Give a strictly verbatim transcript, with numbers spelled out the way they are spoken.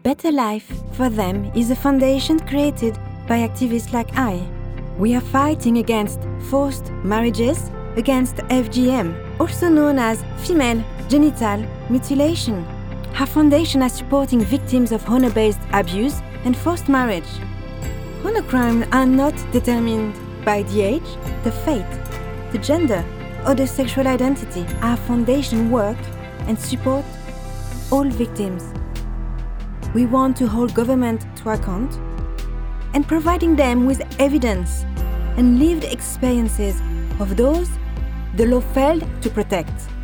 better life for them is a foundation created by activists like I. We are fighting against forced marriages, against F G M, also known as female genital mutilation. Our foundation is supporting victims of honor-based abuse and forced marriage. Honor crimes are not determined by the age, the faith, the gender, or the sexual identity. Our foundation work and support all victims. We want to hold government to account and providing them with evidence and lived experiences of those the law failed to protect.